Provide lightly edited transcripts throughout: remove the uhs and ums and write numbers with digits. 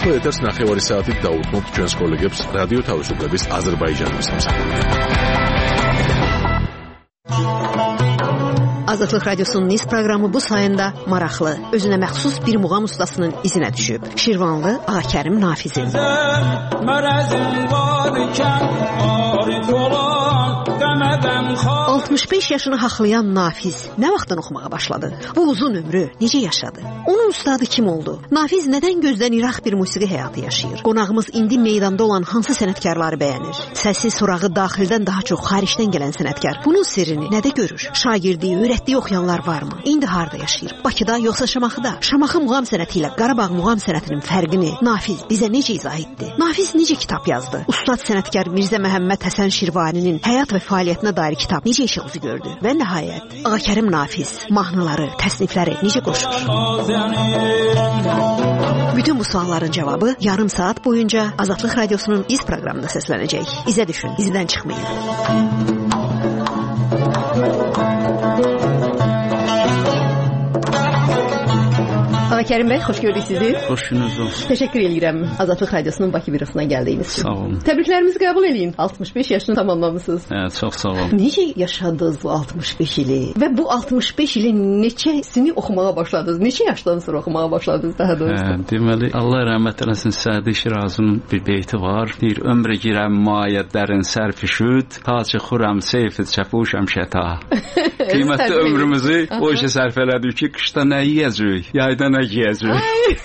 ახლა ეთერს 9 საათით დაუთმობთ ჩვენს კოლეგებს რადიო თავისუფლების აზერბაიჯანის მსახურით. Azadlıq Radyosu'nun Nice proqramı bu sayında maraqlı, özünə məxsus bir muğam ustasının izinə düşüb. Şirvanlı Ağakərim Nafizin. 65 yaşını haqlayan Nafiz nə vaxtdan oxumağa başladı? Bu uzun ömrü necə yaşadı? Onun ustadı kim oldu? Nafiz nədən gözdən iraq bir musiqi həyatı yaşayır? Qonağımız indi meydanda olan hansı sənətkarları bəyənir? Səsi, sorağı daxildən daha çox xaricdən gələn sənətkar bunun sirrini nədə görür? Şagirdi, öyrətdiyi oxuyanlar varmı? İndi harda yaşayır? Bakıda yoxsa Şamaxıda? Şamaxı muğam sənəti ilə Qarabağ muğam sənətinin fərqini Nafiz bizə necə izah etdi? Nafiz necə kitab yazdı? Ustad sənətkar Mirzə Məhəmməd Həsən Şirvaninin həyat və fəaliyyətinə dair kitab necə işıqızı gördü? Və nəhayət Ağakərim Nafiz mahnıları, təsnifləri necə qoşur? Bütün bu sualların cavabı yarım saat boyunca Azadlıq Radyosu'nun İz proqramında səslənəcək. İzə düşün, izdən çıxmayın. Kerim Bey, hoş gördük sizi. Hoş gününüz olsun. Teşekkür ederim Azadlıq Radyosu'nun Bakı bürosuna geldiğiniz için. Sağ olun. Tebriklerimizi kabul edin. 65 yaşını tamamlamışsınız. Evet, çok sağ olun. Necə yaşadınız bu 65 ili? Ve bu 65 ili neçəsini oxumağa başladınız? Neçə yaşdan sonra oxumağa başladınız daha doğrusu? Deməli, Allah rəhmət eləsin, Sədi Şirazının bir beyti var. Deyir, ömrə girəm mayə dərin sərfişüd, ta çıxuram seyfid çəpuşəm şəta. Qiymətli ömrümüzü o işə sərf elədik ki, qışda nə yiyəcək, yayda nə yiyəcək.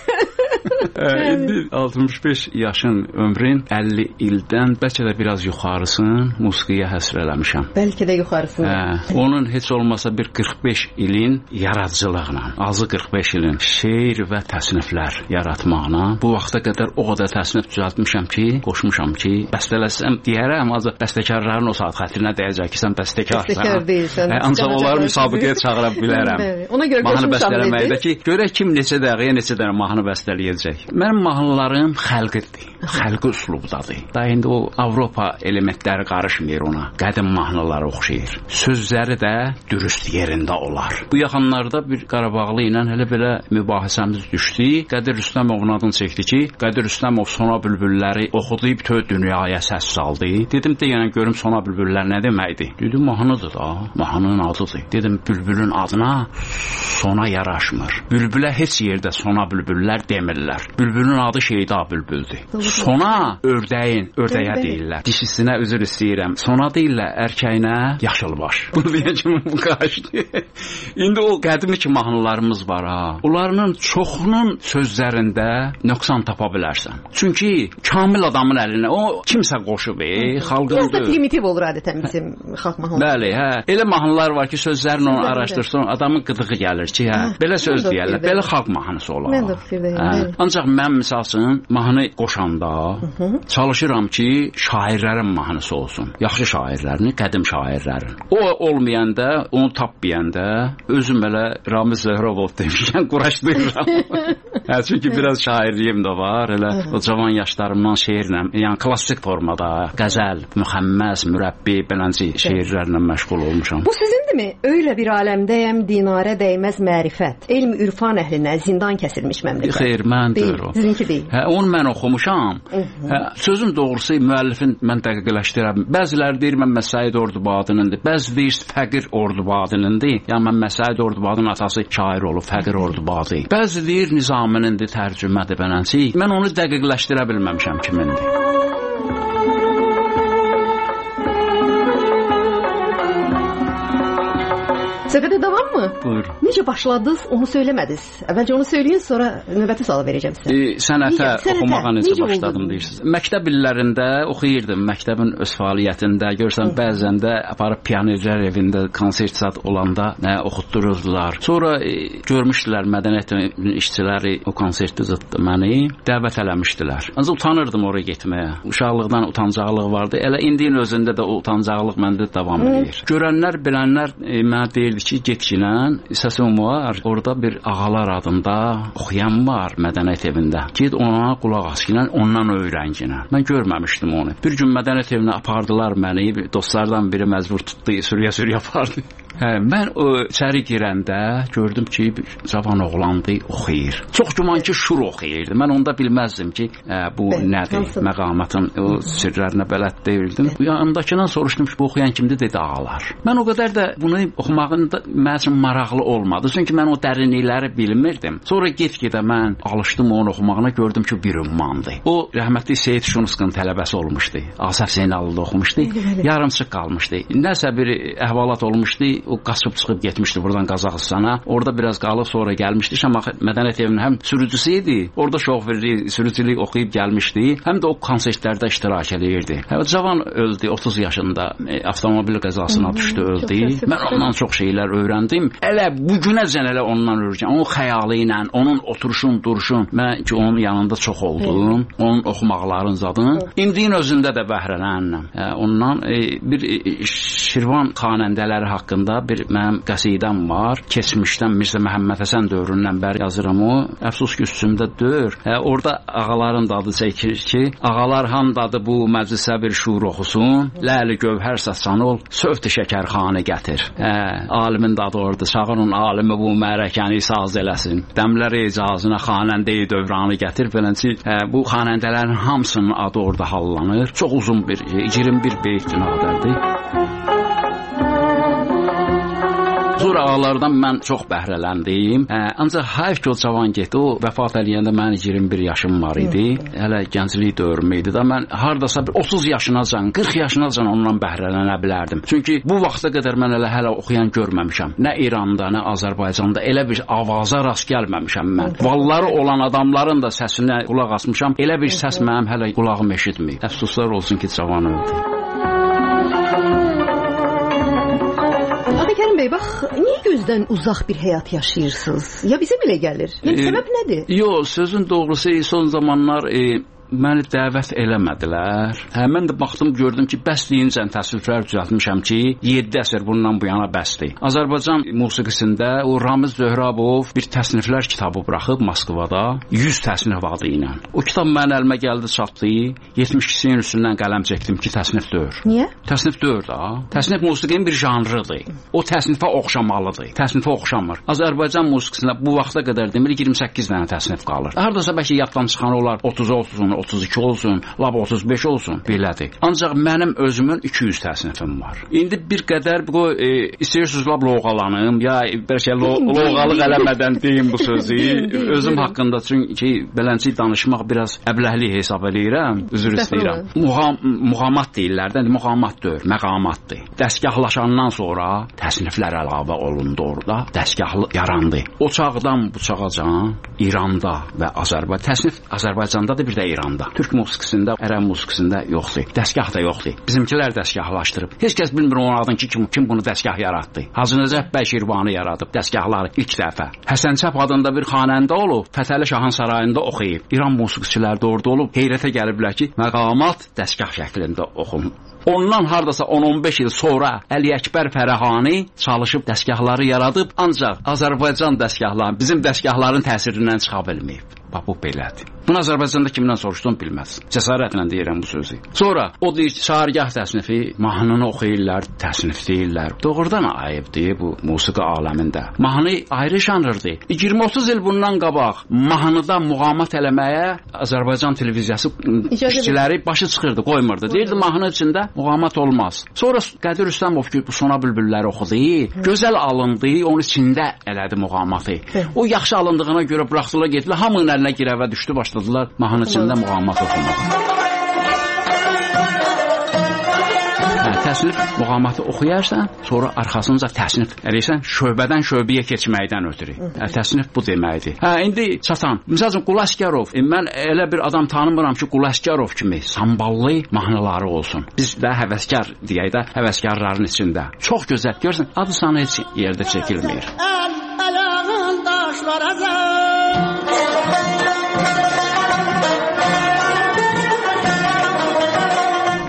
İndi 65 yaşın ömrün 50 ildən bəlkə də biraz yuxarısını musiqiyə həsr eləmişəm. Bəlkə də yuxarısını. Onun heç olmasa bir 45 ilin yaradıcılığına, azı 45 ilin şeir və təsniflər yaratmağına bu vaxta qədər o qədər təsnif düzəltmişəm ki, qoşmuşam ki, bəstələsəm deyərəm, azı bəstəkarların o saat xətrinə deyəcək ki, sən bəstəkarsan. Bəstəkar deyilsən. Ancaq onları müsabiqəyə çağıra bilərəm. Ona görə mahnı bəstələməkdə ki, görək kim neçə dəqiqəyə neçə dənə mahnı bəstələyəcək. Mənim mahnılarım xəlqidir, xəlqi üslubdadır. Da indi o Avropa elementləri qarışmır ona. Qədim mahnılara oxşayır. Sözləri də dürüst yerində olar. Bu yaxınlarda bir Qarabağlı ilə elə belə mübahisəmiz düşdü. Qədir Rüstəmovun adını çəkdi ki, Qədir Rüstəmov Sona Bülbülləri oxudu, bütün dünyaya səs saldı. Dedim deyənə görüm Sona Bülbüllər nə deməkdir? Dedim mahnıdır da, mahnının adıdır. Dedim bülbülün adına sona yaraşmır. Bülbülə heç yerdə Sona Bülbüllər demirlər. Bülbülün adı Şeyda Bülbüldür. Sona ördəyə deyirlər. Dişisinə üzr istəyirəm. Sona deyirlər erkəyinə yaşılbaş. Bunu deyən kimi bu qaçdı. İndi o qədimi ki mahnılarımız var ha. Onların çoxunun sözlərində nöqsan tapa bilərsən. Çünki kamil adamın əlinə o kimsə qoşub, xalqın. Biraz da primitiv olur adətən bizim xalq mahnıları. Bəli, hə. Elə mahnılar var ki sözlərini onu araşdırsın, adamın qıdığı gəlir ki, hə. Belə söz deyirlər. Belə xalq mahnısı olar. Mən də fikirdəyim. Ancaq mən misal üçün mahnı qoşanda çalışıram ki şairlərin mahnısı olsun. Yaxşı şairlərin, qədim şairlərin. O olmayanda, onu tapmayanda özüm belə Ramiz Zöhrəbov demişkən quraşdırıram. Çünki biraz şairliyim də var. Elə o cavan yaşlarımdan şeirlə, yəni klassik formada, qəzəl, müxəmməs, mürəbbi, beləncə şeirlərlə məşğul olmuşam. Bu sizindirmi? Öyle bir aləmdəyəm, dinarə dəymez mərifət. Elm ürfan əhlinə zindan kəsilmiş məmləkət. Xeyr, məndir o. Sizinki deyil. Onu mən oxumuşam. Sözün doğrusu müəllifin mən dəqiqləşdirəm. Bəziləri deyir mən Məsəid Ordubadınındır. Bəzi deyir Fəqir Ordubadınındır. Yəni mən Məsəid Ordubadının atası şair olub, Fəqir Ordubadı. Bəzi deyir Nizaminnindir, tərcümədir beləncə. Mən onu dəqiqləşdirə bilməmişəm kimindir. Söhbətə davam mı? Buyur. Necə başladınız, onu söyləmədiniz. Əvvəlcə onu söyləyin, sonra növbəti sualı verəcəm sizə. Sənətə oxumağa necə başladım deyirsiniz. Məktəb illərində oxuyurdum. Məktəbin öz fəaliyyətində görsən bəzən də aparıb pionerlər evində konsert zad olanda oxutdururdular. Sonra görmüşdülər mədəniyyət işçiləri o konserti zətdə məni dəvət eləmişdilər. Ancaq utanırdım oraya getməyə. Uşaqlıqdan utancaqlıq vardı. Elə indinin özündə də o utancaqlıq məndə davam edir. Görənlər, bilənlər mənə deyirdi ki, getginən səsim var, orada bir ağalar adında oxuyan var mədəniyyət evində. Ged ona qulaq asginən, ondan öyrənginən. Mən görməmişdim onu. Bir gün mədəniyyət evinə apardılar məni, dostlardan biri məcbur tutdu, sürüyə apardı. Mən içəri girəndə gördüm ki, cavan oğlandı, oxuyur. Çox güman ki, şur oxuyurdu. Mən onda bilməzdim ki, bu nədir, məqamatın o sirlərinə bələd deyildim. Yanındakından soruşdum ki, bu oxuyan kimdir, dedi ağalar. Mən o qədər də bunu oxumağın mənim üçün maraqlı olmadı. Çünki mən o dərinlikləri bilmirdim. Sonra get-gedə mən alışdım onun oxumağına, gördüm ki, bir ümmandır. O rəhmətli Seyid Şunskın tələbəsi olmuşdu. Asaf Zeynallıda oxumuşdu. Yarımçıq qalmışdı. Nəsə bir əhvalat olmuşdu. O qaçıb çıxıb getmişdi buradan Qazaxıstana. Orada biraz qalıb sonra gəlmişdi. Şamax Mədəniyyət Evinin həm sürücüsü idi. Orada şoferlik, sürücülük oxuyub gəlmişdi. Həm də o konsertlərdə iştirak edirdi. Cavan öldü 30 yaşında. Avtomobil qəzasına düşdü, öldü. Mən ondan çox şeylər öyrəndim. Elə bu günəcən elə ondan öyrəndim. Onun xəyalı ilə, onun oturuşun, duruşun. Mən ki onun yanında çox oldum. Onun oxumaqların zadını. İndiyin özündə də bəhrələndim. Ondan bir Şirvan xanəndələri haqqında bir mənim qəsidəm var. Keçmişdən Mirzə Məhəmməd Həsən dövründən bəri yazıram o. Əfsus ki, üstümdə dör. Orada ağaların dadı çəkir ki, ağalar handadır bu məclisə bir şuur oxusun. Ləli gövhər saçan ol, sövt şəkərxanə gətir. Alimin dadı orada, çağırın alimi bu mərəkəni saz eləsin. Dəmlər icazına xanəndəyi dövranı gətir. Beləncə bu xanəndələrin hamısının adı orada hallanır. Çox uzun bir 21 beyt cinadərdir. Sonra ağalardan mən çox bəhrələndim. Ancaq hayf ki, o cavan getdi. O vəfat eləyəndə mənim 21 yaşım var idi. Hələ gənclik dövrüm idi də mən hardasa 30 yaşınacan, 40 yaşınacan ondan bəhrələnə bilərdim. Çünki bu vaxta qədər mən hələ oxuyan görməmişəm. Nə İranda, nə Azərbaycanda elə bir avaza rast gəlməmişəm mən. Valları olan adamların da səsinə qulaq asmışam. Elə bir səs mənim hələ qulağım eşitmir. Əfsuslar olsun ki, cavan öldü. Kərim bəy, bax, niyə gözdən uzaq bir həyat yaşayırsınız? Ya bizə belə gəlir? Səbəb nədir? Yox, sözün doğrusu son zamanlar məni dəvət eləmədilər. Mən də baxdım, gördüm ki, bəs deyincən təsvirlər düzəltmişəm ki, 7 əsr bundan bu yana bəsdir. Azərbaycan musiqisində o Ramiz Zöhrabov bir təsniflər kitabı buraxıb Moskvada 100 təsnif adı ilə. O kitab mənim əlimə gəldi, çatdı. 72-sinin üstündən qələm çəkdim ki, təsnif deyil. Niyə? Təsnif deyil da. Təsnif musiqinin bir janrıdır. O təsnifə oxşamalıdır. Təsnifə oxşamır. Azərbaycan musiqisində bu vaxta qədər demir 28 dənə təsnif qalır. Hardasa bəlkə yaddan çıxan olar 30-30 32 olsun, lab 35 olsun, belədir. Ancaq mənim özümün 200 təsnifim var. İndi bir qədər istəyirsiniz lab loğalanım, ya bəlkə loğalıq eləmədən deyim bu sözü. Özüm haqqında, çünki beləncə danışmaq biraz əbləhli hesab edirəm, üzr istəyirəm. Muğamat deyirlər, muğamat deyil, məqamatdır. Dəstgahlaşandan sonra təsniflər əlavə olundu orada, dəstgah yarandı. O çağdan bu çağacan İranda və təsnif Azərbaycanda da bir də İranda. Türk musiqisində, ərəb musiqisində yoxdur. Dəstgah da yoxdur. Bizimkilər dəstgahlaşdırıb. Heç kəs bilmir onun adını ki, kim bunu dəstgah yaratdı. Hacı Nəcəf bəy Şirvani yaradıb dəstgahları ilk dəfə. Həsən Çap adında bir xanəndə olub, Fətəli Şahın sarayında oxuyub. İran musiqiçiləri də orada olub, heyrətə gəliblər ki, məqamat dəstgah şəklində oxunur. Ondan hardasa 10-15 il sonra Əli Əkbər Fərəhani çalışıb dəstgahları yaradıb, ancaq Azərbaycan dəstgahları bizim dəstgahların təsirindən çıxa bilməyib. Bax, bu belədir. Bunu Azərbaycanda kimdən soruşdum bilməz. Cəsarətlə deyirəm bu sözü. Sonra o deyir, şairgah təsnifi, mahnını oxuyurlar, təsnif deyirlər. Doğrudan ayıbdır bu musiqi aləmində. Mahnı ayrı janrdır. 20-30 il bundan qabaq mahnıda muğamat eləməyə Azərbaycan televiziyası işçiləri başı çıxırdı, qoymurdu. Deyirdi, mahnı içində muğamat olmaz. Sonra Qədir Rüstəmov ki, bu Sona bülbülləri oxudu, gözəl alındı, onun içində elədi muğamatı. O yaxşı alındığına görə buraxdılar, getdilər, hamının əlinə girəvə düşdü, başladılar mahnı içində muğamat oxumağa. Təsnif muğamatı oxuyarsan, sonra arxasınca təsnif eləyirsən, şöbədən şöbəyə keçməkdən ötürü. Təsnif bu deməkdir. İndi çatan. Məsələn, Qul Əsgərov. Mən elə bir adam tanımıram ki, Qul Əsgərov kimi samballı mahnıları olsun. Biz də həvəskar deyək də, həvəskarların içində. Çox gözəl. Görürsən, adı sana heç yerdə çəkilmir.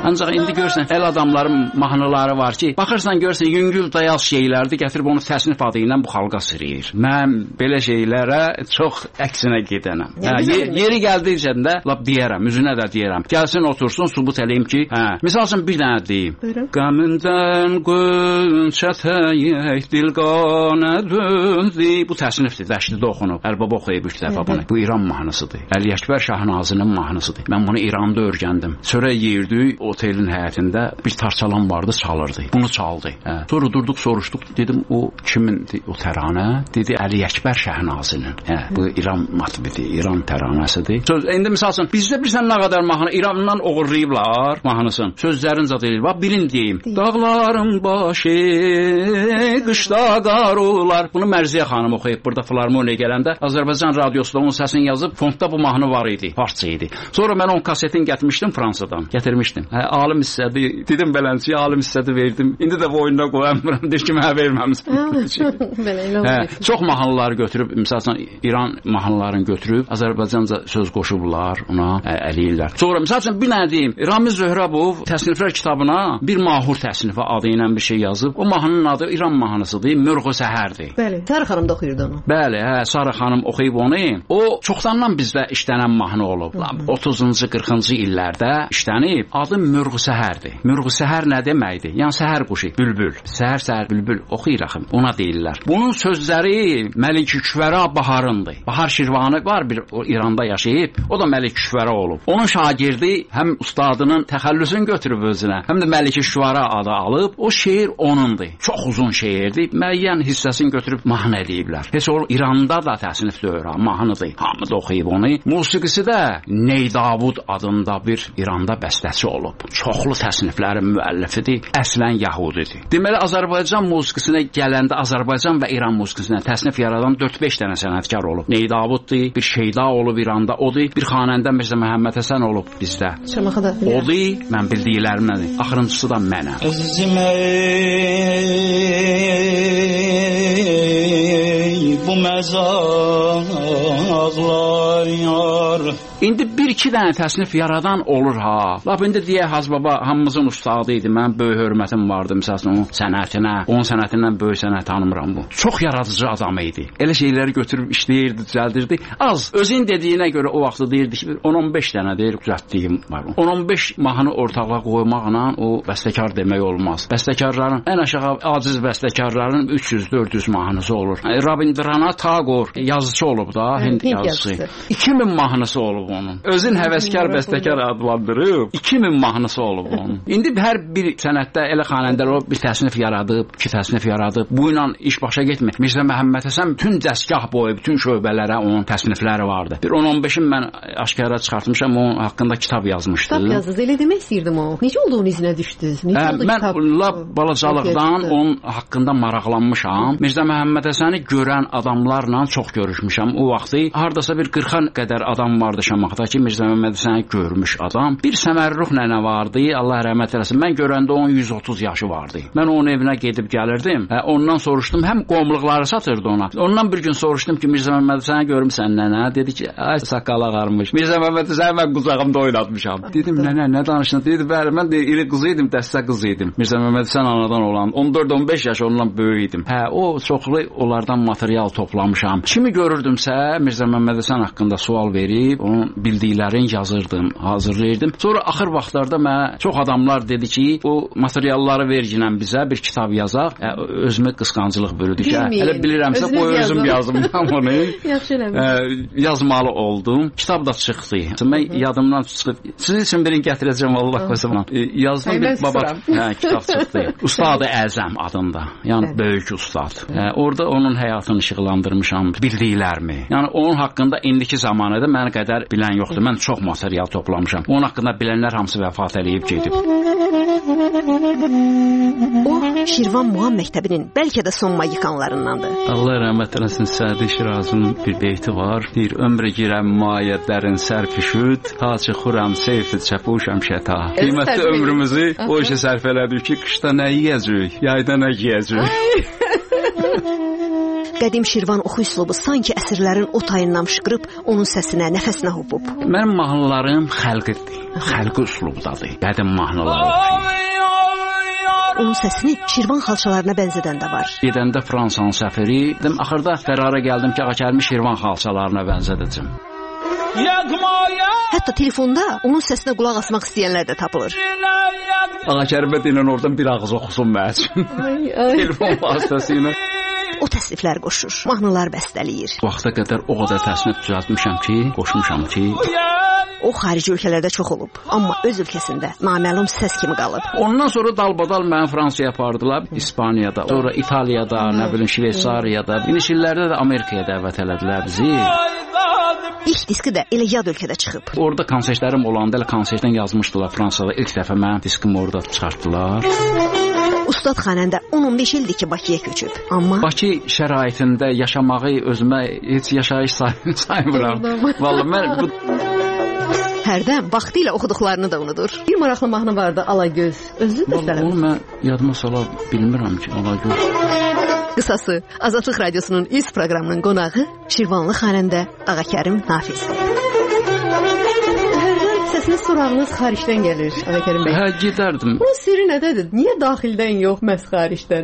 Ancaq indi görsən, el adamların mahnıları var ki, baxırsan görsən yüngül dayaz şeylərdir, gətirib onu təsnif adı ilə bu xalqa sürüyür. Mən belə şeylərə çox əksinə gedənəm. Yeri gəldikcə də lap deyərəm, üzünə də deyərəm. Gəlsin otursun, sübut eləyim ki, misal üçün bir dənə deyim. Qəmindən qönçə təyək dil qanə döndü. Bu təsnifdir, dəştidə oxunub. Əlbaba oxuyub üç dəfə bunu. Bu İran mahnısıdır. Əli Əkbər Şahnazinin mahnısıdır. Mən bunu İranda öyrəndim. Çörək yeyirdik, otelin həyətində bir tarçalan vardı, çalırdı. Bunu çaldı. Sonra durduq, soruşduq. Dedim, o kimindir o təranə? Dedi, Əli Əkbər Şahnazinin. Bu İran matbidir, İran təranəsidir. İndi misal üçün, bizdə bilirsən nə qədər mahnı İrandan oğurlayıblar mahnısını. Sözlərin zad eləyir. Bax, bilin deyim. Dağların başı, qışda qarular. Bunu Mərziyə xanım oxuyub burada filarmoniya gələndə. Azərbaycan radiosunda onun səsini yazıb, fondda bu mahnı var idi, parça idi. Sonra mən onun kasetini gətirmişdim Fransadan. Gətirmişdim. Alim hissədi, dedim belənçiyə alim hissədi verdim. İndi də bu oyunda qoyamıram. Deyir ki, mənə verməmişsin. Çox mahnıları götürüb, məsələn, İran mahnılarını götürüb, Azərbaycanca söz qoşublar, ona əliyirlər. Sonra, məsələn, bir nə deyim, Ramiz Zöhrəbov təsniflər kitabına bir mahur təsnifi adı ilə bir şey yazıb. O mahnının adı İran mahnısıdır, Mürğü Səhərdir. Bəli, Sarı xanım da oxuyurdu onu. Bəli, Sarı xanım oxuyub onu. O, çoxdandan bizdə işlənən mahnı olub. 30-cu, 40-cı illərdə işlənib. Adı Mürğü Səhərdir. Mürğü Səhər nə deməkdir? Yəni səhər quşu, bülbül. Səhər bülbül oxuyur axı. Ona deyirlər. Bunun sözləri Məlik-Küşvərə Baharındır. Bahar Şirvanı var bir İranda yaşayıb. O da Məlik-Küşvərə olub. Onun şagirdi həm ustadının təxəllüsünü götürüb özünə, həm də Məlik-Küşvərə adı alıb. O şeir onundur. Çox uzun şeirdir. Müəyyən hissəsini götürüb mahnı ediblər. Heç o İranda da təsnif deyir, mahnıdır. Hamı da oxuyub onu. Musiqisi də Ney Davud adında bir İranda bəstəçi olub. Çoxlu təsniflərin müəllifidir. Əslən Yahudidir. Deməli, Azərbaycan musiqisinə gələndə Azərbaycan və İran musiqisinə təsnif yaradan 4-5 dənə sənətkar olub. Ney Davuddur, bir Şeyda olub İranda, odur. Bir xanəndə Mirzə Məhəmməd Həsən olub bizdə. Odur, mən bildiklərimdən. Axırıncısı da mənəm. Bu məzaqlar yar. İndi bir-iki dənə təsnif yaradan olur ha. Lap indi deyək Hazbaba hamımızın ustadı idi. Mən böyük hörmətim vardı məsələn onun sənətinə. Onun sənətindən böyük sənət tanımıram bu. Çox yaradıcı adam idi. Elə şeyləri götürüb işləyirdi, düzəldirdi. Az özün dediyinə görə o vaxtda deyirdi ki 10-15 dənə deyir düzəltdiyim var. 10-15 mahnı ortalığa qoymaqla o bəstəkar demək olmaz. Bəstəkarların ən aşağı aciz bəstəkarların 300-400 mahnısı olur. Rabindranath Tagore yazıcı olub da, Hind yazıcısı. 2000 mahnısı olub onun. Özün həvəskar bəstəkar adlandırıb 2000 mahnısı olub onun. İndi hər bir sənətdə elə xanəndələr o bir təsnif yaradıb, iki təsnif yaradıb. Bu ilə iş başa getmir. Mirzə Məhəmməd Həsən bütün dəstgah boyu, bütün şöbələrə onun təsnifləri vardı. Bir 10-15-in mən aşkara çıxartmışam, onun haqqında kitab yazmışdı. Kitab yazdınız, elə demək istəyirdim o. Necə oldu onun izinə düşdünüz? Mən balacalıqdan onun haqqında maraqlanmışam. Mirzə Məhəmməd Həsəni görən adamlarla çox görüşmüşəm. O vaxtı hardasa bir 40-a qədər adam vardı Şamaxıda ki, Mirzə Məhəmməd Həsəni görmüş adam. Bir Səmərruh nənə vardı, Allah rəhmət eləsin. Mən görəndə onun 130 yaşı vardı. Mən onun evinə gedib gəlirdim. Ondan soruşdum, həm qomluqları satırdı ona. Ondan bir gün soruşdum ki, Mirzə Məhəmməd Həsəni görmüsən nənə? Dedi ki, ay saqqal ağarmış. Mirzə Məhəmməd Həsəni mən qucağımda oynatmışam. Dedim, nənə, nə danışdın? Dedi, bəli, mən də iri qız idim, dəstə qız idim. Mirzə Məhəmməd Həsən anadan olan 14-15 yaş ondan böyük idim. O çoxlu onlardan material toplamışam. Kimi görürdümsə, Mirzə Məhəmməd Həsən haqqında sual verib, onun bildiklərini yazırdım, hazırlayırdım. Sonra axır vaxtlarda mənə çox adamlar dedi ki, o materialları verginən bizə bir kitab yazaq. Özümə qısqancılıq bölüdü ki, hələ bilirəmsə qoy özüm yazım onu. Yaxşı eləmiş. Yazmalı oldum. Kitab da çıxdı. Mən yadımdan çıxıb. Sizin üçün birini gətirəcəm Allah qoysun. Yazdım bir baba. Kitab çıxdı. Ustad Əzəm adında. Yəni böyük ustad. Orada onun həyatını işıqlandırmışam, bildiklərimi. Yəni onun haqqında indiki zamanədə mənə qədər bilən yoxdur. Mən çox material toplamışam. Onun haqqında bilənlər hamısı vəfat eləyib gedib. O Şirvan Muğam məktəbinin bəlkə də son magikanlarındandır. Allah rəhmət eləsin, Sədi Şirazının bir beyti var. Deyir, ömrə girəm mayə dərin sərpüşüd, taçı xuram seyfi çəpuşam şəta. Qiymətli ömrümüzü o işə sərf elədik ki, qışda nə yiyəcək, yayda nə giyəcək. Qədim Şirvan oxu üslubu sanki əsrlərin o tayından fışqırıb onun səsinə, nəfəsinə hopub. Mənim mahnılarım xəlqidir. Xəlqi üslubdadır. Qədim mahnılar oxuyur. Onun səsini Şirvan xalçalarına bənzədən də var. Gedəndə Fransanın səfiri, axırda qərara gəldim ki, Ağakərimi Şirvan xalçalarına bənzədəcəm. Hətta telefonda onun səsinə qulaq asmaq istəyənlər də tapılır. Ağakərimə deyilən oradan bir ağız oxusun mənim üçün. Telefon vasitəsilə. O təsniflər qoşur, mahnılar bəstələyir. Vaxta qədər o qədər təsnif düzəltmişəm ki, qoşmuşam ki, o xarici ölkələrdə çox olub, amma öz ölkəsində naməlum səs kimi qalıb. Ondan sonra dalbadal məni Fransaya apardılar, İspaniyada, sonra İtaliyada, nə bilim Şveysariyada, iniş illərdə də Amerikaya dəvət elədilər bizi. İlk diski də elə yad ölkədə çıxıb. Orada konsertlərim olanda elə konsertdən yazmışdılar Fransada. İlk dəfə mənim diskimi orada çıxartdılar. Ustad xanəndə 10-15 ildir ki, Bakıya köçüb. Amma Bakı şəraitində yaşamağı özümə heç yaşayış saymıram. Vallahi mən bu hərdən vaxtı ilə oxuduqlarını da unudur. Bir maraqlı mahnı vardı, Alagöz. Özü də sənə. Onu mən yadıma sala bilmirəm ki, Alagöz. Qısası, Azadlıq Radiosunun ilk proqramının qonağı Şirvanlı xanəndə Ağakərim Nafiz. Səsiniz, sorağınız xaricdən gəlir, Ağakərim bəy. Hə, gedərdim. Bunun sirri nədədir? Niyə daxildən yox, məhz xaricdən?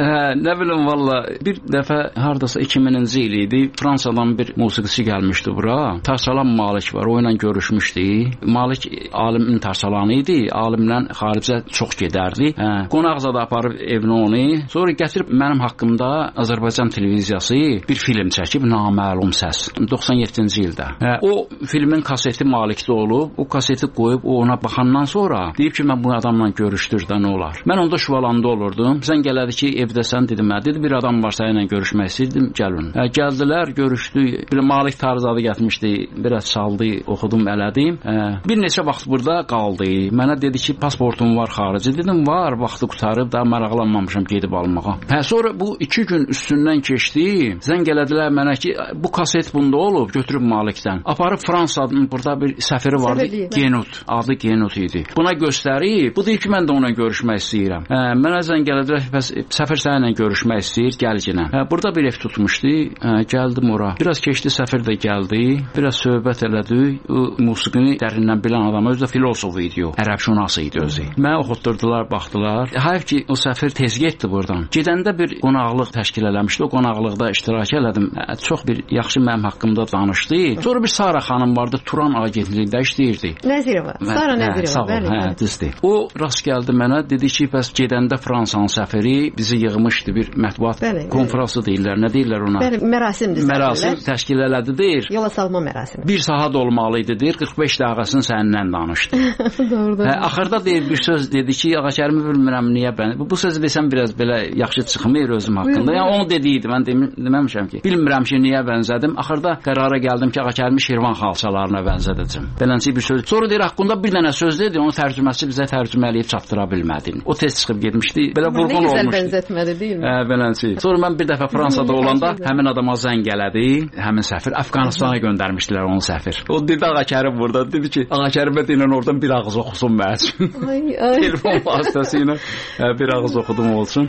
Nə bilim, valla bir dəfə hardasa 2000-ci il idi. Fransadan bir musiqiçi gəlmişdi bura. Tarsalan Malik var, o ilə görüşmüşdü. Malik alimin tarsalanı idi. Alimlə xaricə çox gedərdi. Qonaqzada aparıb evinə onu. Sonra gətirib mənim haqqımda Azərbaycan televiziyası bir film çəkib, Naməlum Səs. 97-ci ildə. O filmin kaseti Malikdə olub. O kaseti qoyub ona baxandan sonra deyib ki, mən bu adamla görüşdürdə nə olar. Mən onda Şuvalanda olurdum. Sən gələdi ki, evdəsən, dedim, dedi bir adam var səninlə görüşmək istəyirdim, gəlin. Gəldilər, görüşdük. Bir Malik Tarzadı getmişdi, biraz çaldı, oxudum, elədim. Bir neçə vaxt burada qaldı. Mənə dedi ki, pasportum var xarici. Dedim, var, vaxtı qutarıb, daha maraqlanmamışam gedib almağa. Sonra bu 2 gün üstündən keçdi. Zəng elədilər mənə ki, bu kaset bunda olub, götürüb Malikdən. Aparıb Fransadan burada bir səfiri vardı. Genut, adı Genut idi. Buna göstərib, bu deyir ki, mən də onunla görüşmək istəyirəm. Mənə zəng elədilər, səfir səninlə görüşmək istəyir, gəlginə. Burada bir ev tutmuşdu, gəldim ora. Biraz keçdi, səfir də gəldi, biraz söhbət elədik. O musiqini dərindən bilən adam, özü də filosof idi o, ərəbşünası idi özü. Mənə oxutdurdular, baxdılar. Hayf ki, o səfir tez getdi buradan. Gedəndə bir qonaqlıq təşkil eləmişdi, o qonaqlıqda iştirak elədim. Çox bir yaxşı mənim haqqımda danışdı. Sonra bir Sara xanım vardı, Turan agentliyində işləyirdi. Nəzirova, Sara Nəzirova, bəli. Düzdür. O rast gəldi mənə, dedi ki, bəs gedəndə Fransanın səfiri bizi yığmışdı bir mətbuat konfransı deyirlər, nə deyirlər ona? Bəli, mərasimdir. Mərasim təşkil elədi deyir. Yola salma mərasimi. Bir saat olmalıydı deyir, 45 dəqiqəsini səndən danışdı. Doğrudur. Axırda deyir bir söz dedi ki, Ağakərimi bilmirəm niyə mən. Bu sözü desəm biraz belə yaxşı çıxmır özüm haqqında. Yəni onu dediydi, mən deməmişəm ki, bilmirəm ki, niyə bənzədim. Axırda qərara gəldim ki, Ağakərimi Şirvan xalçalarına bənzədəcəm. Beləncə bir söz. Sonra deyir, haqqında bir dənə söz dedi, onu tərcüməçi bizə tərcümə eləyib çatdıra bilmədin. O tez çıxıb getmişdi. Belə vurğun olmuşdu. Nə gözəl bənzətmədi, deyilmi? Beləncə. Sonra mən bir dəfə Fransada olanda həmin adama zəng elədi, həmin səfir Əfqanistana göndərmişdilər onu səfir. O dedi Ağakərim burada, dedi ki, Ağakərimə deyilən oradan bir ağız oxusun mənim üçün. Telefon vasitəsilə bir ağız oxudum olsun.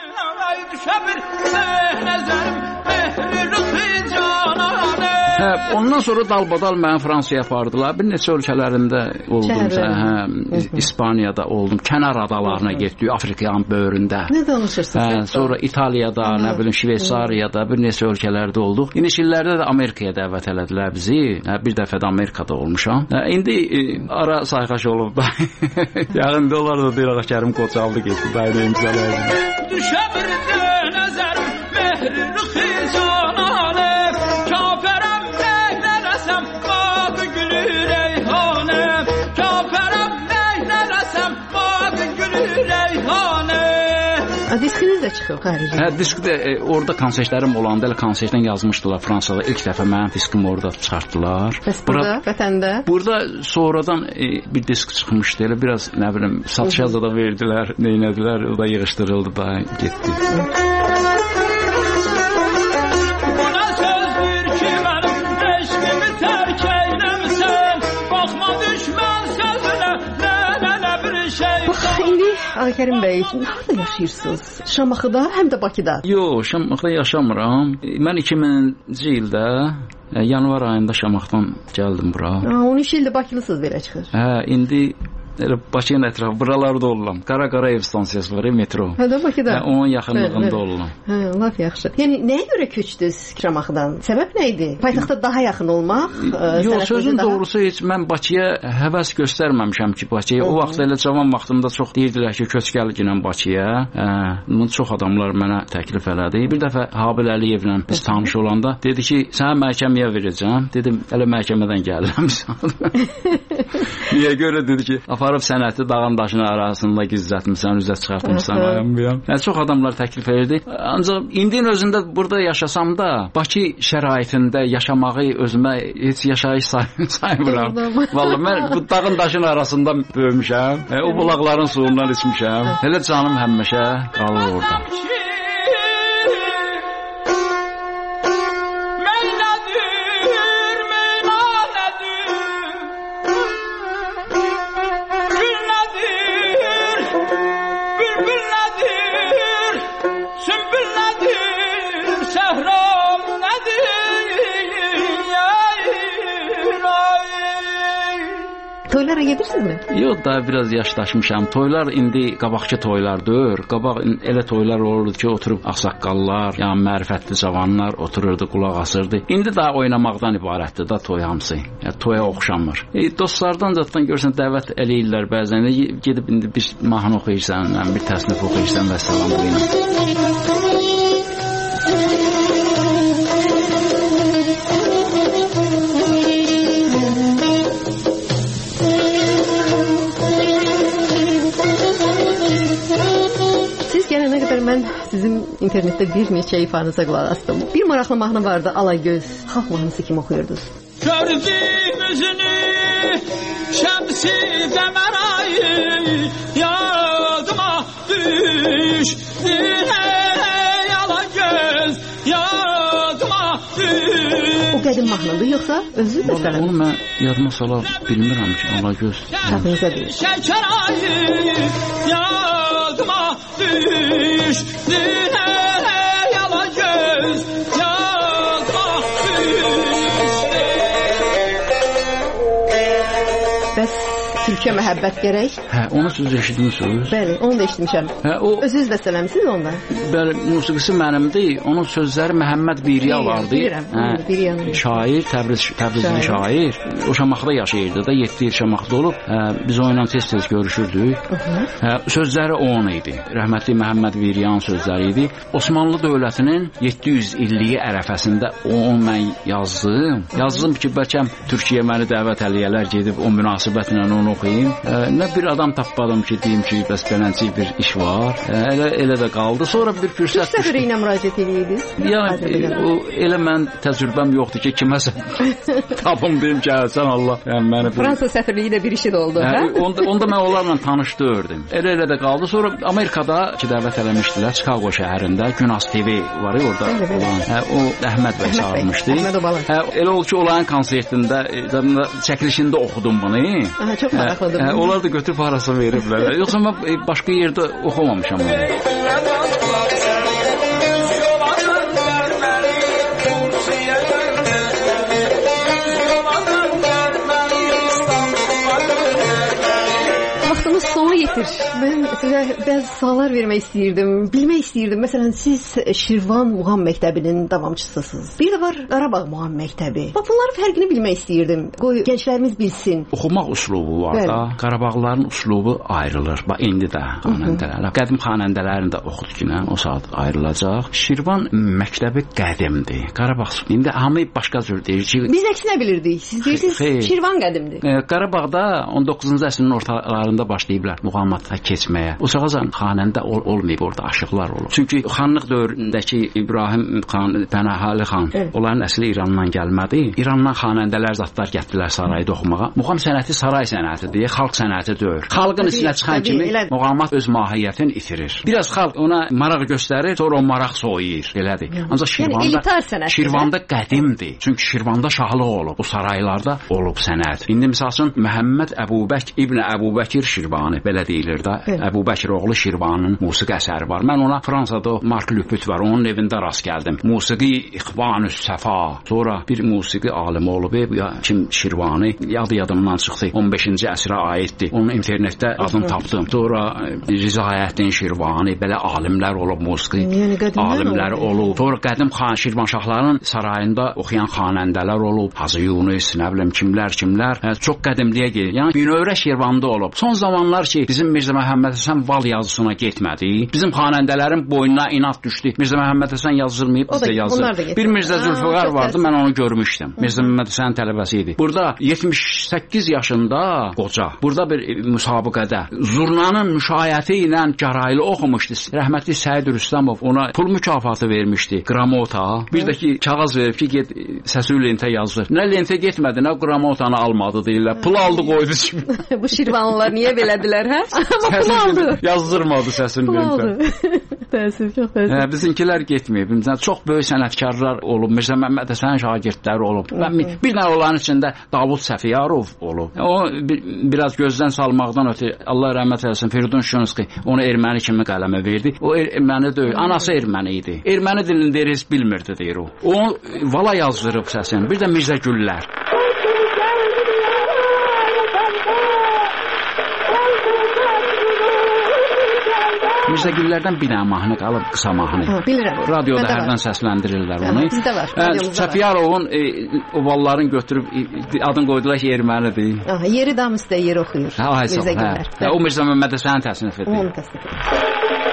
Ondan sonra dalbadal məni Fransaya apardılar. Bir neçə ölkələrində oldum. İspaniyada oldum. Kənar adalarına getdik, Afrikanın böyründə. Nə danışırsınız? Sonra İtaliyada, nə bilim Şveysariyada bir neçə ölkələrdə olduq. İniş illərdə də Amerikaya dəvət elədilər bizi. Bir dəfə də Amerikada olmuşam. İndi ara sayğaş olub da. Yaxında onlar da deyir, Ağakərim qocaldı getdi. Bəli, imzalaydı. Düşə bir nəzərim, mehrini xizananə. Diskiniz də çıxıb xaricə. Diskdə orada konsertlərim olanda elə konsertdən yazmışdılar Fransada. İlk dəfə mənim diskimi orada çıxartdılar. Bəs burada, vətəndə? Burada sonradan bir disk çıxmışdı. Elə biraz, nə bilim, satışa da verdilər, neynədilər, o da yığışdırıldı da getdi. Kərim bəy, harda yaşayırsınız? Şamaxıda, həm də Bakıda? Yox, Şamaxıda yaşamıram. Mən 2000-ci ildə yanvar ayında Şamaxıdan gəldim bura. 13 ildir Bakılısınız belə çıxır. İndi elə Bakının ətrafı buralarda oluram. Qara-Qarayev stansiyası var, metro. Də Bakıda. Onun yaxınlığında oluram. Laf yaxşı. Yəni nəyə görə köçdünüz Şamaxıdan? Səbəb nə idi? Paytaxtda daha yaxın olmaq? Yox, sözün doğrusu heç mən Bakıya həvəs göstərməmişəm ki, Bakıya. O vaxt elə cavan vaxtımda çox deyirdilər ki, köç gəlginən Bakıya. Bunu çox adamlar mənə təklif elədi. Bir dəfə Habil Əliyevlə biz tanış olanda dedi ki, səni məhkəməyə verəcəm. Dedim, elə məhkəmədən gəlirəm. Niyə görə dedi ki, aparıb sənəti dağın daşın arasında gizlətmisən, üzə çıxartmışsan ayam. Çox adamlar təklif edirdi. Ancaq indinin özündə burada yaşasam da Bakı şəraitində yaşamağı özümə heç yaşayış saymıram. Vallahi mən bu dağın daşın arasında böyümüşəm. O bulaqların suyundan içmişəm. Elə canım həmişə qalır orada. Toylara gedirsinizmi? Yox, daha biraz yaşlaşmışam. Toylar indi qabaqçı toylardır. Qabaq elə toylar olurdu ki, oturub ağsaqqallar, yəni mərifətli cavanlar otururdu, qulaq asırdı. İndi daha oynamaqdan ibarətdir da toy hamısı. Yəni toya oxşamır. Dostlardan zaten görsən dəvət eləyirlər bəzən. Gedib indi bir mahnı oxuyursan, bir təsnif oxuyursan və salam deyirəm. Mən sizin internetdə bir neçə ifanıza qulaq asdım. Bir maraqlı mahnı vardı, Alagöz. Xalq mahnısı kimi oxuyurdunuz. Gördüm üzünü şəmsi qəmərayı yadıma düşdü ey Alagöz yadıma düşdü. O qədim mahnıdır yoxsa özü də sənə? Onu mən yadıma sala bilmirəm ki, Alagöz. Şəhrinizə deyir. Şəkərayı yadıma düşdü ey Alagöz yadıma düşdü. Bəs Türkiyə məhəbbət gərək? Onu siz eşitmişsiniz? Bəli, onu da eşitmişəm. Özünüz bəstələmisiniz onda? Bəli, musiqisi mənimdir. Onun sözləri Məhəmməd Biriya vardı. Bilirəm. Şair, Təbrizli şair. O Şamaxıda yaşayırdı da, 7 il Şamaxıda olub. Biz onunla tez-tez görüşürdük. Sözləri onun idi. Rəhmətli Məhəmməd Biriyanın sözləri idi. Osmanlı dövlətinin 700 illiyi ərəfəsində onu mən yazdım. Yazdım ki, bəlkə Türkiyə məni dəvət eləyərlər, gedib o münasibətlə onu oxuyayım. Nə bir adam tapmadım ki, deyim ki, bəs beləncə bir iş var. Elə də qaldı. Sonra bir fürsət düşdü. Səfirə ilə müraciət edirdiniz? Yəni, elə mən təcrübəm yoxdur ki, kiməsə tapım deyim ki, sən Allah. Yəni, Fransa səfirliyi də bir işi də oldu, hə? Onda mən onlarla tanışdırdım. Elə də qaldı. Sonra Amerikada ki, dəvət eləmişdilər, Chicago şəhərində. Günas TV var ya orada. O Əhməd bəy çağırmışdı. Elə oldu ki, onların konsertində, çəkilişində oxudum bunu. Çox maraqlıdır. Onlar da götürüb harasa veriblər. Yoxsa mən başqa yerdə oxumamışam onu. Yetir. Mən sizə bəzi suallar vermək istəyirdim. Bilmək istəyirdim. Məsələn, siz Şirvan Muğam məktəbinin davamçısısınız. Bir də var Qarabağ Muğam məktəbi. Bax, bunların fərqini bilmək istəyirdim. Qoy gənclərimiz bilsin. Oxumaq üslubu var da. Qarabağlıların üslubu ayrılır. Bax, indi də xanəndələr. Qədim xanəndələrini də oxuduqla o saat ayrılacaq. Şirvan məktəbi qədimdir. Qarabağ indi hamı başqa cür deyir ki, biz əksinə bilirdik. Siz deyirsiniz Şirvan qədimdir. Qarabağda 19-cu əsrin ortalarında başlayıblar muğamata keçməyə. O çağacan xanəndə olmayıb, orada aşıqlar olub. Çünki xanlıq dövründəki İbrahim xan, Pənahali xan, onların əsli İrandan gəlmədi. İrandan xanəndələr zatlar gətirdilər sarayda oxumağa. Muğam sənəti saray sənətidir, xalq sənəti deyil. Xalqın içinə çıxan kimi muğamat öz mahiyyətini itirir. Biraz xalq ona maraq göstərir, sonra o maraq soyuyur, belədir. Ancaq Şirvanda qədimdir. Çünki Şirvanda şahlıq olub, bu saraylarda olub sənət. İndi məsəl üçün Məhəmməd Əbubək İbn Əbubəkir Şirvani belə deyilir də. Əbu Bəkir oğlu Şirvanın musiqi əsəri var. Mən ona Fransada Mark Lüpüt var, onun evində rast gəldim. Musiqi İxvanüs Səfa. Sonra bir musiqi alimi olub, kim Şirvani, yadımdan çıxdı. 15-ci əsrə aiddir. Onun internetdə adını tapdım. Sonra Rizayəddin Şirvani, belə alimlər olub, musiqi alimləri olub. Sonra qədim Şirvanşahların sarayında oxuyan xanəndələr olub. Hacı Yunus, nə bilim kimlər. Çox qədimliyə gedir. Yəni Binövrə Şirvanda olub. Son zamanlar ki, bizim Mirzə Məhəmməd Həsən val yazısına getmədi. Bizim xanəndələrin boynuna inat düşdü. Mirzə Məhəmməd Həsən yazılmayıb, biz də yazılır. Bir Mirzə Zülfüqar vardı, mən onu görmüşdüm. Mirzə Məhəmməd Həsən tələbəsi idi. Burada 78 yaşında qoca, burada bir müsabiqədə zurnanın müşayiəti ilə gəraylı oxumuşdu. Rəhmətli Səid Rüstəmov ona pul mükafatı vermişdi. Gramota. Bir də ki, kağız verib ki, get səsi lentə yazdır. Nə lentə getmədi, nə gramotanı almadı deyirlər. Pul aldı qoydu kimi. Bu Şirvanlılar niyə belədilər, hə? Amma pul aldı. Yazdırmadı səsini lentə. Təəssüf, çox təəssüf. Bizimkilər getməyib. Çox böyük sənətkarlar olub. Mirzə Məhəmməd Həsən şagirdləri olub. Bir dənə onların içində Davud Səfiyarov olub. O biraz gözdən salmaqdan ötürü Allah rəhmət eləsin Firidun Şunski onu erməni kimi qələmə verdi. O erməni deyil, anası erməni idi. Erməni dilində heç bilmirdi deyir o. O vala yazdırıb səsini. Bir də Mirzə Güllər. Mirzə Güllərdən bir dənə mahnı qalıb, qısa mahnı. Bilirəm. Radioda hərdən səsləndirirlər onu. Bizdə var. Səfiyarovun ovallarını götürüb adını qoydular ki, ermənidir. Yeri dam üstə yer oxuyur. Mirzə Güllər. O Mirzə Məhəmməd Həsənin təsnif edir. Onu təsnif edir.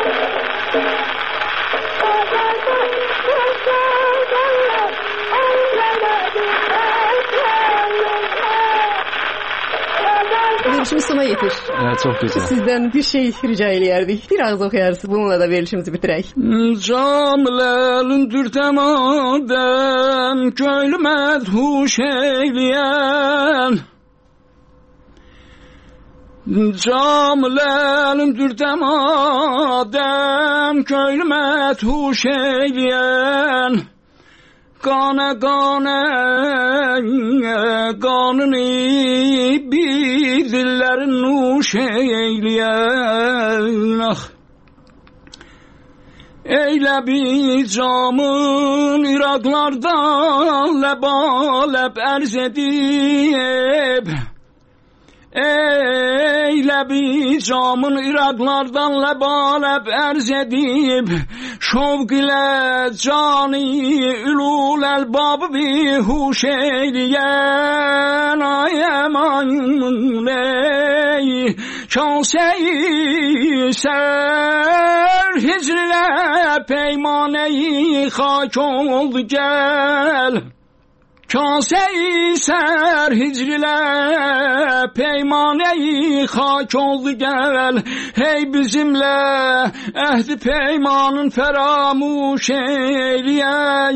Verilişimiz sona yetir. Çok güzel. Sizden bir şey rica eləyərdik. Bir ağız oxuyarsınız. Bununla da verilişimizi bitirək. Camiləlin dürtəmadəm köylü mədhuş eyləyən Camiləlin dürtəmadəm köylü mədhuş eyləyən Qanə qanını bir dillərin nuş eyləyən Eylə bir camın İraqlardan ləb-ləb ərz edib Eylə bir camın İraqlardan ləb-ləb ərz edib Şovq ilə cani ülul əlbabı bihuş eyləyən Ay əman ey Kəsə-i sər hicrlə peymanə-i xak oldu gəl Kəsə-i sər hicrlə peymanə-i xak oldu gəl Hey bizimlə əhdi peymanın fəramuş eyləyən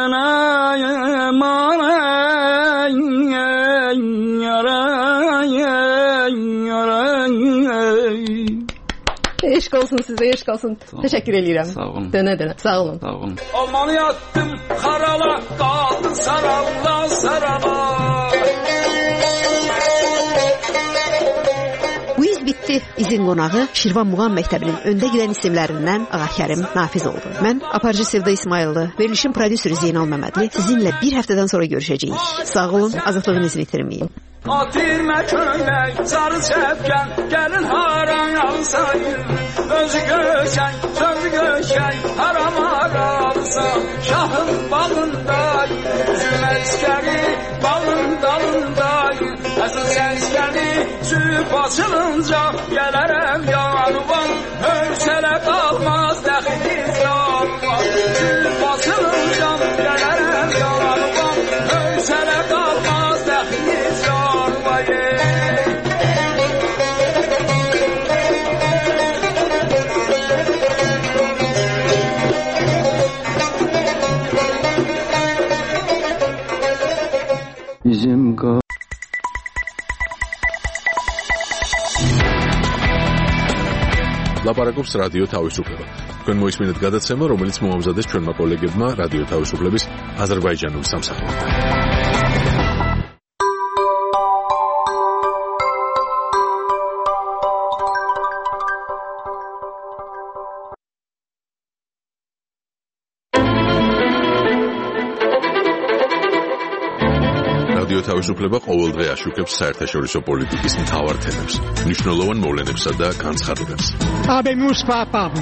Eşq olsun sizə, eşq olsun. Təşəkkür edirəm. Sağ olun. Dönə. Sağ olun. Sağ olun. Almanı yattım, xarala, qaldım sarala. Bu iz bitdi. İzin qonağı Şirvan Muğam Məktəbinin öndə gedən isimlərindən Ağakərim Nafiz oldu. Mən aparıcı Sevda İsmayıllı, verilişin prodüseri Zeynal Məmmədli sizinlə bir həftədən sonra görüşəcəyik. Sağ olun, azadlığınızı itirməyin. Atirmə köynək, sarı çəpkən, gəlin haran alsayın Özü göçək, sözü göçək, haram alsan Şahın balındayım, üzüm əskəri, balın dalındayım Əsas əskəri, süb açılınca, gələrəm yanıma Hövsələ qalmaz, dəxiliz yanıma Süb açılınca, gələrəm yanıma Hövsələ qalmaz, dəxiliz yanıma Bizim ლაპარაკობს რადიო თავისუფლება. თქვენ მოისმინეთ გადაცემა, რომელიც მოამზადეს ჩვენმა კოლეგებმა რადიო თავისუფლების აზერბაიჯანული სამსახურიდან. რადიო თავისუფლება ყოველდღე აშუქებს საერთაშორისო პოლიტიკის მთავარ თემებს, მნიშვნელოვან მოვლენებსა და განცხადებებს. Habemus papam.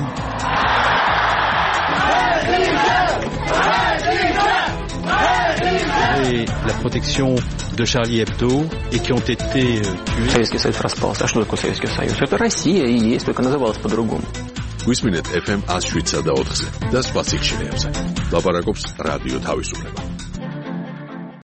Et la protection de Charlie Hebdo et qui ont été tués. Советский Союз распался. А что такое Советский Союз? Это Россия и есть, только называлась по-другому. გვისმინეთ FM 107 და 4-ზე და სხვა სიგნალებზე. ლაპარაკობს რადიო თავისუფლება.